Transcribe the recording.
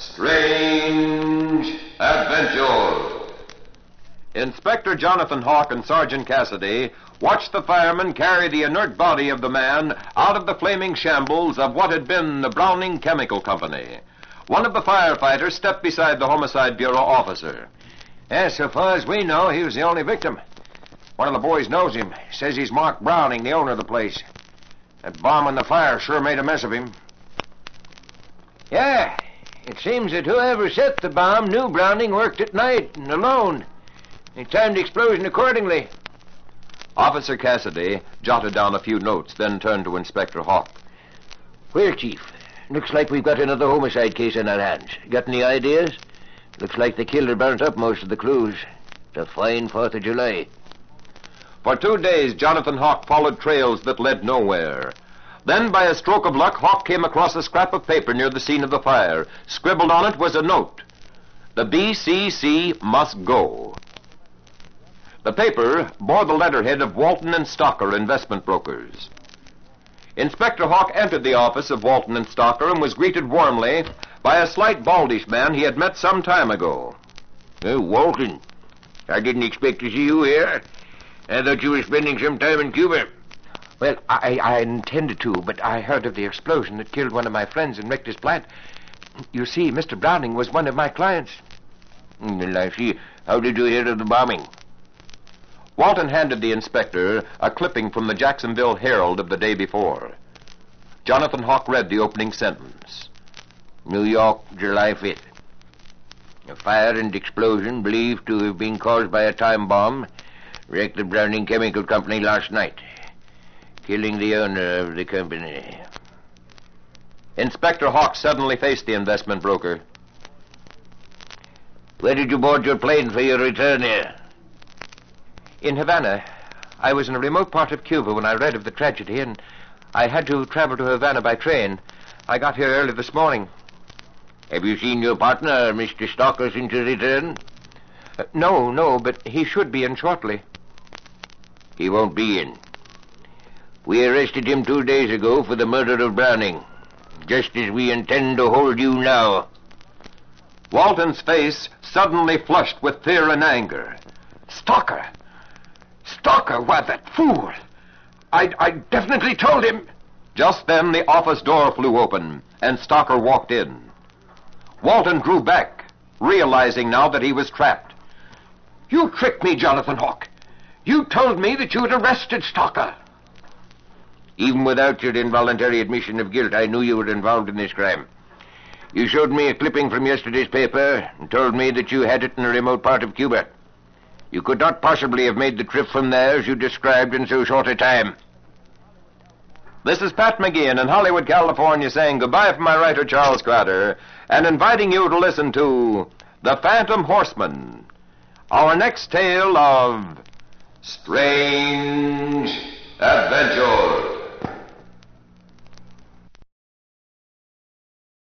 Strange Adventure. Inspector Jonathan Hawk and Sergeant Cassidy watched the firemen carry the inert body of the man out of the flaming shambles of what had been the Browning Chemical Company. One of the firefighters stepped beside the Homicide Bureau officer. Yes, so far as we know, he was the only victim. One of the boys knows him. Says he's Mark Browning, the owner of the place. That bomb in the fire sure made a mess of him. Yeah, it seems that whoever set the bomb knew Browning worked at night and alone. He timed the explosion accordingly. Officer Cassidy jotted down a few notes, then turned to Inspector Hawk. Well, Chief, looks like we've got another homicide case on our hands. Got any ideas? Looks like the killer burnt up most of the clues. It's a fine 4th of July. For 2 days, Jonathan Hawk followed trails that led nowhere. Then, by a stroke of luck, Hawk came across a scrap of paper near the scene of the fire. Scribbled on it was a note. The BCC must go. The paper bore the letterhead of Walton and Stocker Investment Brokers. Inspector Hawk entered the office of Walton and Stocker and was greeted warmly by a slight baldish man he had met some time ago. Walton, I didn't expect to see you here. I thought you were spending some time in Cuba. Well, I intended to, but I heard of the explosion that killed one of my friends and wrecked his plant. You see, Mr. Browning was one of my clients. Well, I see. How did you hear of the bombing? Walton handed the inspector a clipping from the Jacksonville Herald of the day before. Jonathan Hawk read the opening sentence. New York, July 5th. A fire and explosion believed to have been caused by a time bomb wrecked the Browning Chemical Company last night, killing the owner of the company. Inspector Hawk suddenly faced the investment broker. Where did you board your plane for your return here? In Havana. I was in a remote part of Cuba when I read of the tragedy, and I had to travel to Havana by train. I got here early this morning. Have you seen your partner, Mr. Stocker, since your return? No, but he should be in shortly. He won't be in. We arrested him 2 days ago for the murder of Browning, just as we intend to hold you now. Walton's face suddenly flushed with fear and anger. Stocker, why, that fool. I definitely told him. Just then, the office door flew open, and Stocker walked in. Walton drew back, realizing now that he was trapped. You tricked me, Jonathan Hawk. You told me that you had arrested Stocker. Even without your involuntary admission of guilt, I knew you were involved in this crime. You showed me a clipping from yesterday's paper and told me that you had it in a remote part of Cuba. You could not possibly have made the trip from there as you described in so short a time. This is Pat McGeehan in Hollywood, California, saying goodbye from my writer, Charles Crowder, and inviting you to listen to The Phantom Horseman, our next tale of strange adventure.